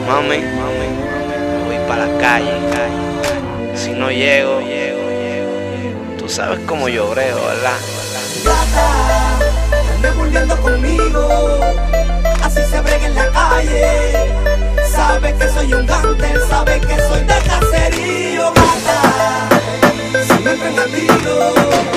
Mami, me voy para la calle. Si no llego, tú sabes cómo yo brego, ¿verdad? Gata, ande volviendo conmigo, así se brega en la calle. Sabe que soy un gánster, sabe que soy de caserío. Gata, si me ven al tiro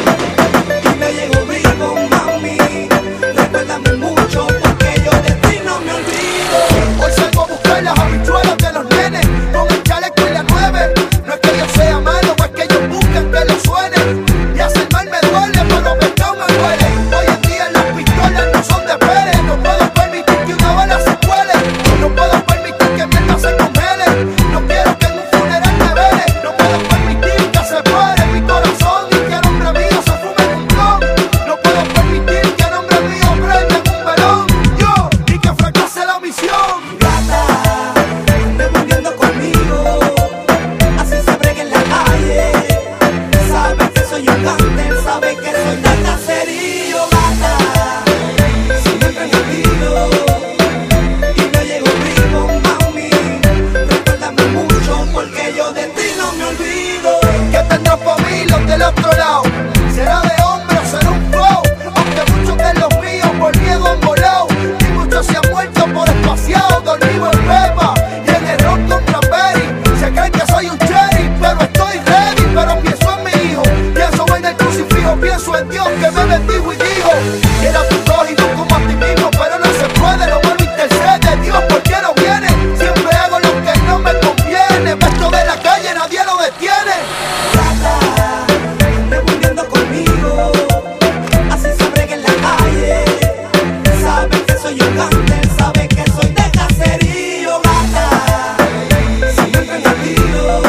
y me llego vivo, mami, recuérdame mucho porque yo de ti no me olvido. Hoy salgo a buscar las habichuelas de los nenes con el chaleco y la 9. No es que yo sea malo, es que ellos buscan que lo suene. Y hacer mal me duele, pero los pescados me duelen. Hoy en día las pistolas no son de Pérez. No puedo permitir que una bala se cuele. No puedo permitir que mi alma se congele. No quiero que en un funeral me vele. No puedo permitir que se pare mi corazón y que a nombre mío se fume un blon. No puedo permitir que a nombre mío prendan un velón. Yo, y que fracase la misión. Gata, ande volviendo conmigo, así se brega en la calle. Sabe que soy un gánster, sabe que soy de caserío. Gata, si me ven al tiro y no llego vivo, mami, recuérdame mucho porque yo de ti no me olvido. ¿Qué tendrás para mí los del otro lado? ¿Será de hombre o será un flow? Aunque muchos de los míos por miedo han volado y muchos se han muerto por espaciado, dormido en pepa y en error con Raspberry. Se creen que soy un cherry, pero estoy ready. Pero pienso en mi hijo, pienso en el crucifijo, pienso en Dios que me bendijo y dijo: quiera tu prójimo como a ti mismo, pero no se puede, lo malo intercede. Dios, ¿por qué no viene? Siempre hago lo que no me conviene. Esto de la calle nadie lo detiene. Gata, ande volviendo conmigo, así se brega en la calle. Sabe que soy un gánster, sabe que soy de caserío. Gata, si me ven al tiro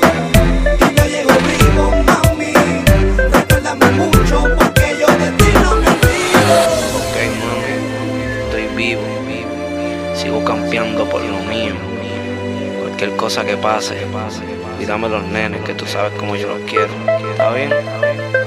y no llego vivo, mami, recuérdame mucho porque yo de ti no me olvido. Ok, mami, estoy vivo. Sigo campeando por lo mío. Cualquier cosa que pase, cuídame los nenes, que tú sabes cómo yo los quiero. ¿Está bien?